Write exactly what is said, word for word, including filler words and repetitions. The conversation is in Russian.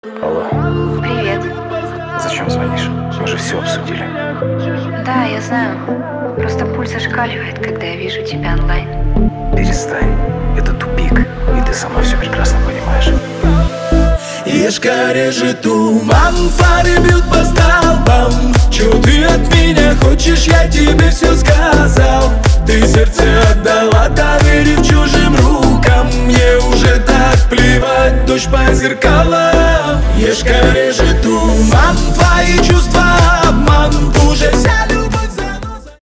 Алло, Привет. зачем звонишь? Мы же все обсудили. Да, я знаю. Просто пульс зашкаливает, когда я вижу тебя онлайн. Перестань. Это тупик, и ты сама все прекрасно понимаешь. Ешка режет туман, фары бьют по столбам. Чё ты от меня хочешь, я тебе все сказал. Ты сердце отдала, доверив чужим рукам. Мне уже так плевать, дождь по зеркалам. Ешка режет туман, твои чувства обман. Уже вся любовь